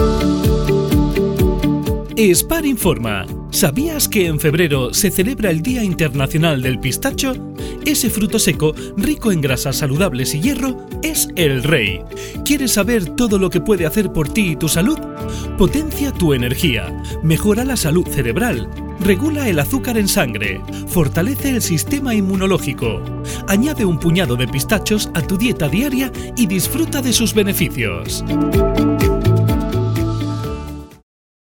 Spar informa. ¿Sabías que en febrero se celebra el Día Internacional del Pistacho? Ese fruto seco, rico en grasas saludables y hierro, es el rey. ¿Quieres saber todo lo que puede hacer por ti y tu salud? Potencia tu energía, mejora la salud cerebral, regula el azúcar en sangre, fortalece el sistema inmunológico. Añade un puñado de pistachos a tu dieta diaria y disfruta de sus beneficios.